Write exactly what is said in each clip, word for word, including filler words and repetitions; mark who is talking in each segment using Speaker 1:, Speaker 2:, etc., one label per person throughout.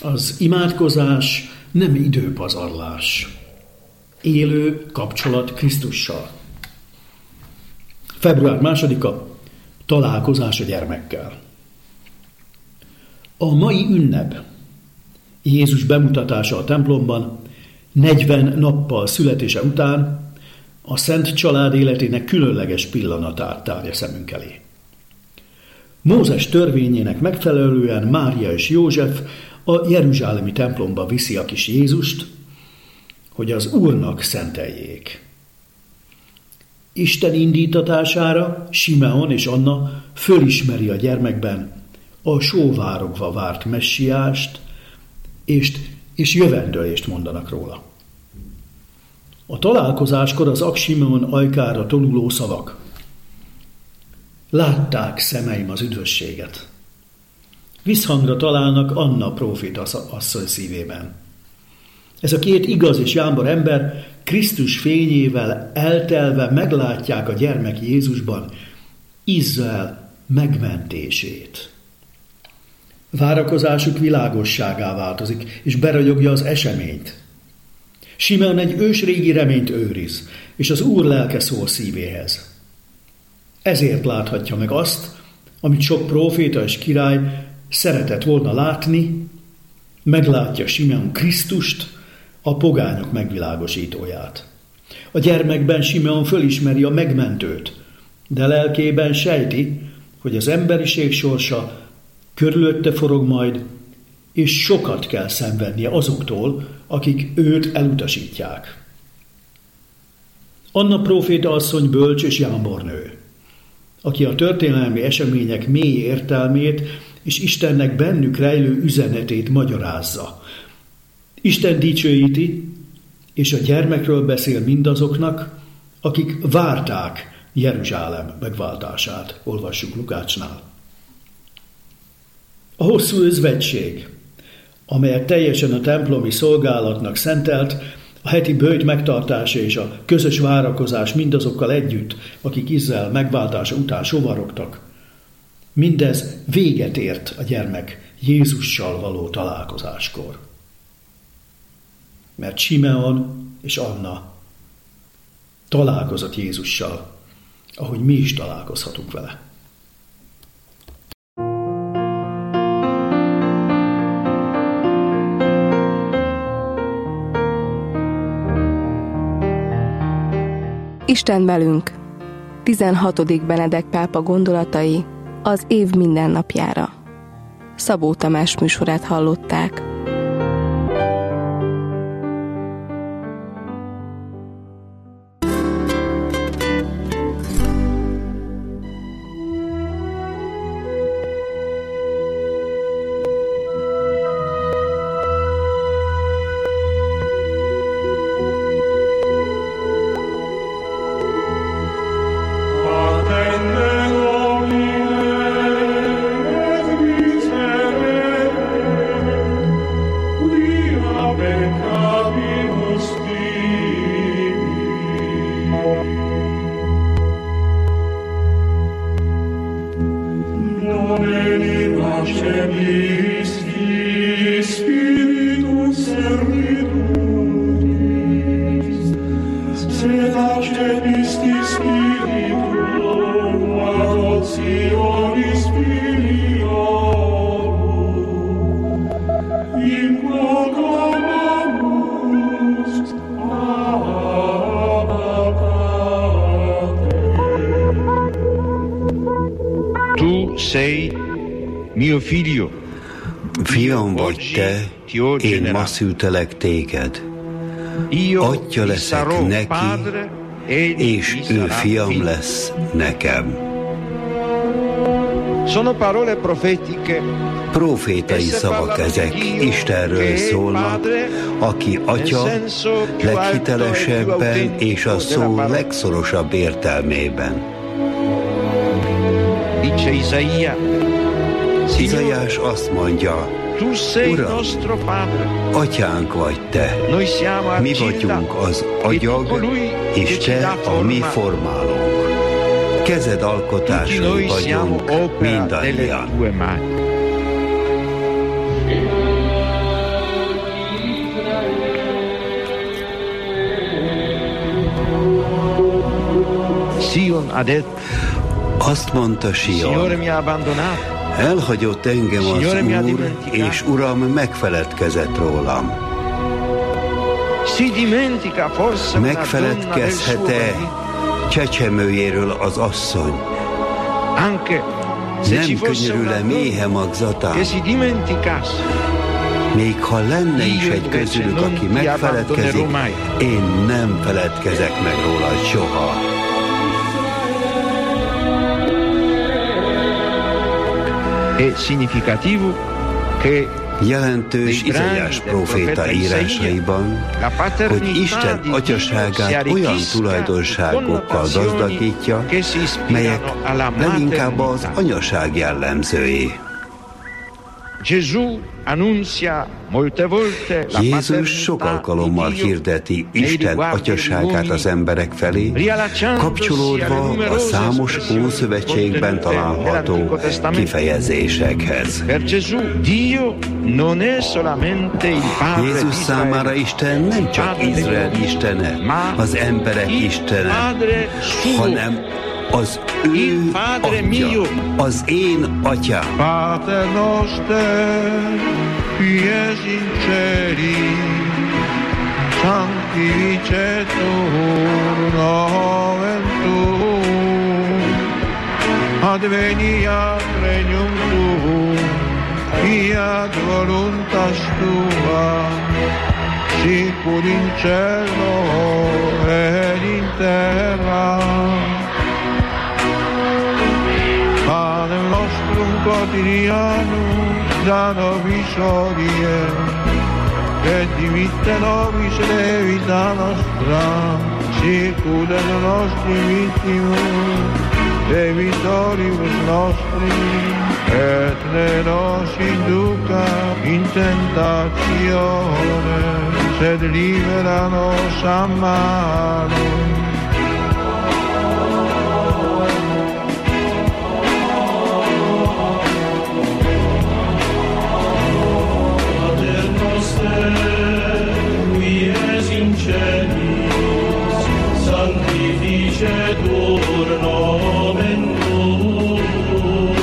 Speaker 1: Az imádkozás nem időpazarlás. Élő kapcsolat Krisztussal. február másodika. Találkozás a gyermekkel. A mai ünnep, Jézus bemutatása a templomban, negyven nappal születése után a Szent Család életének különleges pillanatát tárja szemünk elé. Mózes törvényének megfelelően Mária és József a jeruzsálemi templomba viszi a kis Jézust, hogy az Úrnak szenteljék. Isten indítatására Simeon és Anna fölismeri a gyermekben a sóvárogva várt messiást, és, és jövendőlést mondanak róla. A találkozáskor az Ak-Simeon ajkára tonuló szavak. Látták szemeim az üdvösséget. Visszhangra találnak Anna próféta asszony szívében. Ez a két igaz és jámbor ember Krisztus fényével eltelve meglátják a gyermek Jézusban Izrael megmentését. Várakozásuk világosságá változik, és beragyogja az eseményt. Simeon egy ősrégi reményt őriz, és az Úr lelke szól szívéhez. Ezért láthatja meg azt, amit sok próféta és király szeretett volna látni, meglátja Simeon Krisztust, a pogányok megvilágosítóját. A gyermekben Simeon fölismeri a megmentőt, de lelkében sejti, hogy az emberiség sorsa körülötte forog majd, és sokat kell szenvednie azoktól, akik őt elutasítják. Anna próféta asszony bölcs és jámbornő, aki a történelmi események mély értelmét és Istennek bennük rejlő üzenetét magyarázza. Isten dicsőíti, és a gyermekről beszél mindazoknak, akik várták Jeruzsálem megváltását, olvassuk Lukácsnál. A hosszú özvegység, amelyet teljesen a templomi szolgálatnak szentelt, a heti böjt megtartása és a közös várakozás mindazokkal együtt, akik Izrael megváltása után sovarogtak, mindez véget ért a gyermek Jézussal való találkozáskor. Mert Simeon és Anna találkozott Jézussal, ahogy mi is találkozhatunk vele.
Speaker 2: Isten velünk. tizenhatodik Benedek pápa gondolatai az év mindennapjára. Szabó Tamás műsorát hallották.
Speaker 3: Tu sei mio figlio.
Speaker 4: Fiam vagy te, én ma szültelek téged. Atya leszek neki, és ő fiam lesz nekem.
Speaker 3: Sono parole profetiche.
Speaker 4: Profétai szavak ezek, Istenről szólnak, aki Atya leghitelesebben és a szó legszorosabb értelmében.
Speaker 3: Dice Isaia.
Speaker 4: Izaiás azt mondja, Uram, Atyánk vagy te, mi vagyunk az agyag, és te a mi formálónk. Kezed alkotásai vagyunk mindannyian.
Speaker 3: ha detto,
Speaker 4: Azt mondta
Speaker 3: Signore
Speaker 4: Sion,
Speaker 3: mi ha abbandonato,
Speaker 4: elhagyott engem az
Speaker 3: Signore mi ha
Speaker 4: Úr,
Speaker 3: dimenticato.
Speaker 4: és Uram megfeledkezett rólam.
Speaker 3: si dimentica forse una donna del suo
Speaker 4: Megfeledkezhet-e
Speaker 3: marito?
Speaker 4: csecsemőjéről az asszony?
Speaker 3: Anche se ci
Speaker 4: Nem
Speaker 3: fosse una
Speaker 4: könyörül-e méhe
Speaker 3: donna
Speaker 4: magzatán?
Speaker 3: che si dimenticasse,
Speaker 4: Még ha lenne is egy közülük, aki megfeledkezik, én nem feledkezek meg róla soha.
Speaker 3: è significativo che
Speaker 4: Jelentős Izaiás próféta írásaiban, hogy Isten atyaságát olyan tulajdonságokkal gazdagítja, melyek leginkább az anyaság jellemzői. Jézus sok alkalommal hirdeti Isten atyaságát az emberek felé, kapcsolódva a számos Ószövetségben található kifejezésekhez. Jézus számára Isten nem csak Izrael istene, az emberek istene, hanem az ő atya, az én atyám.
Speaker 5: Pater noster, qui es in celi, sanctificetur nomen tuum, adveniat regnum tuum, fiat voluntas tua, sicur in cielo ed in terra. Panem nostrum quotidianum da nobis hodie, et dimitte nobis debita nostra, sicur et nostri vittimus debitoribus nostri, et ne nos induca in tentatione, sed libera nos a malo.
Speaker 6: Sanctificetur nomen tuum,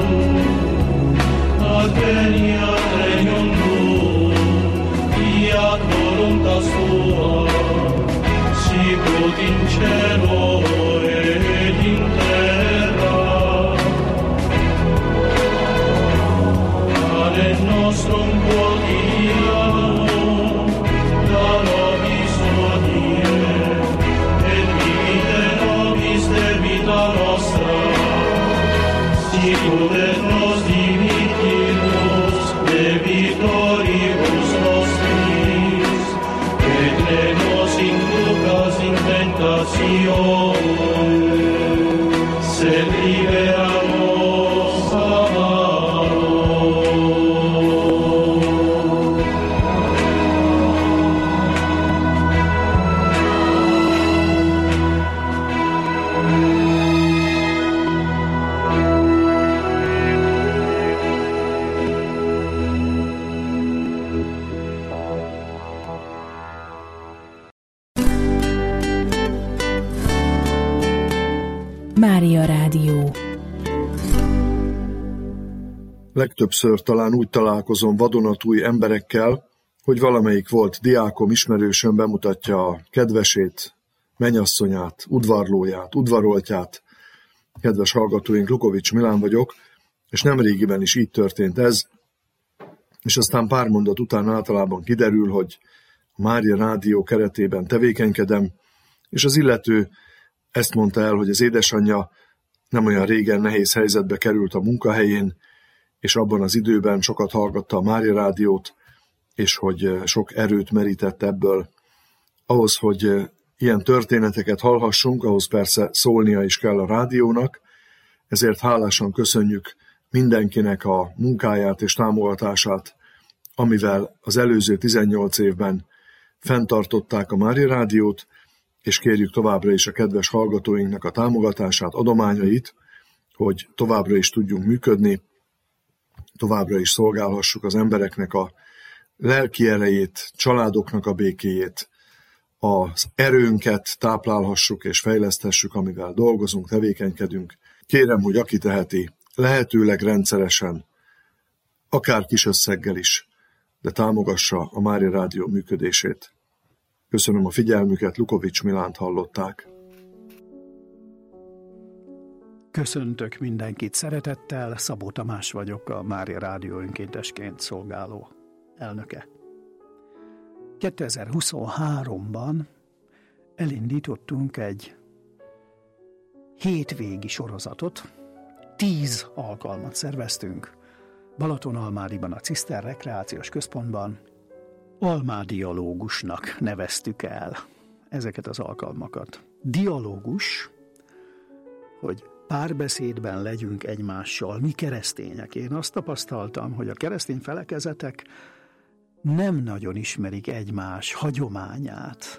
Speaker 6: adveniat regnum tuum, fiat voluntas tua, sicut in cielo et in terra. Panem nostrum quotidianum da nobis hodie, debita nostra, sicur et nos dimittimus debitoribus nostris, et ne nos inducas in tentatione, sed libera nos a malo.
Speaker 7: Mária Rádió.
Speaker 8: Legtöbbször talán úgy találkozom vadonatúj emberekkel, hogy valamelyik volt diákom, ismerősöm bemutatja a kedvesét, mennyasszonyát, udvarlóját, udvaroltját. Kedves hallgatóink, Lukovics Milán vagyok, és nemrégiben is így történt ez, és aztán pár mondat után általában kiderül, hogy a Mária Rádió keretében tevékenykedem, és az illető ezt mondta el, hogy az édesanyja nem olyan régen nehéz helyzetbe került a munkahelyén, és abban az időben sokat hallgatta a Mária Rádiót, és hogy sok erőt merített ebből. Ahhoz, hogy ilyen történeteket hallhassunk, ahhoz persze szólnia is kell a rádiónak, ezért hálásan köszönjük mindenkinek a munkáját és támogatását, amivel az előző tizennyolc évben fenntartották a Mária Rádiót, és kérjük továbbra is a kedves hallgatóinknak a támogatását, adományait, hogy továbbra is tudjunk működni, továbbra is szolgálhassuk az embereknek a lelki erejét, családoknak a békéjét, az erőnket táplálhassuk és fejleszthessük, amivel dolgozunk, tevékenykedünk. Kérem, hogy aki teheti, lehetőleg rendszeresen, akár kis összeggel is, de támogassa a Mária Rádió működését. Köszönöm a figyelmüket, Lukovics Milánt hallották.
Speaker 7: Köszöntök mindenkit szeretettel, Szabó Tamás vagyok, a Mária Rádió önkéntesként szolgáló elnöke. kétezer-huszonháromban elindítottunk egy hétvégi sorozatot, tíz alkalmat szerveztünk Balatonalmádiban, a Ciszter Rekreációs Központban. Almádialógusnak neveztük el ezeket az alkalmakat. Dialógus, hogy párbeszédben legyünk egymással, mi keresztények. Én azt tapasztaltam, hogy a keresztény felekezetek nem nagyon ismerik egymás hagyományát,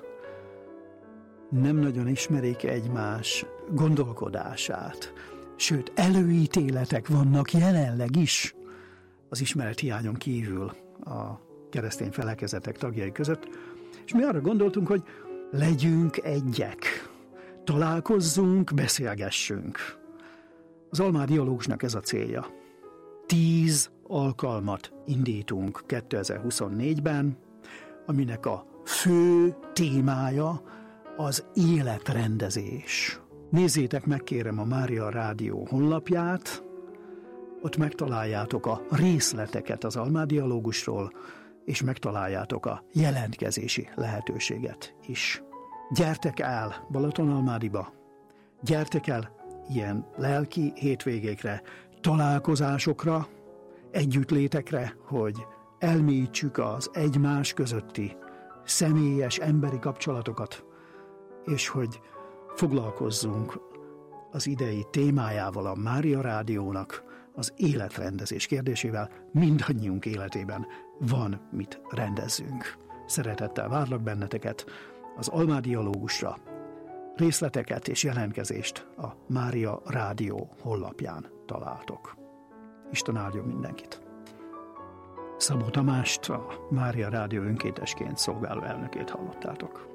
Speaker 7: nem nagyon ismerik egymás gondolkodását, sőt, előítéletek vannak jelenleg is az ismerethiányon kívül a keresztény felekezetek tagjai között, és mi arra gondoltunk, hogy legyünk egyek, találkozzunk, beszélgessünk. Az Almádialógusnak ez a célja. Tíz alkalmat indítunk kétezer-huszonnégyben, aminek a fő témája az életrendezés. Nézzétek meg, kérem, a Mária Rádió honlapját, ott megtaláljátok a részleteket az Almádialógusról, és megtaláljátok a jelentkezési lehetőséget is. Gyertek el Balatonalmádiba, gyertek el ilyen lelki hétvégékre, találkozásokra, együttlétekre, hogy elmélyítsük az egymás közötti személyes emberi kapcsolatokat, és hogy foglalkozzunk az idei témájával, a Mária Rádiónak, az életrendezés kérdésével. Mindannyiunk életében van mit rendezzünk. Szeretettel várlak benneteket az Almádialógusra. Részleteket és jelentkezést a Mária Rádió honlapján találtok. Isten áldjon mindenkit! Szabó Tamást, a Mária Rádió önkéntesként szolgáló elnökét hallottátok.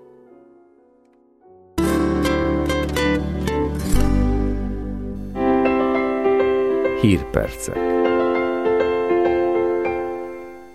Speaker 9: Hírpercek.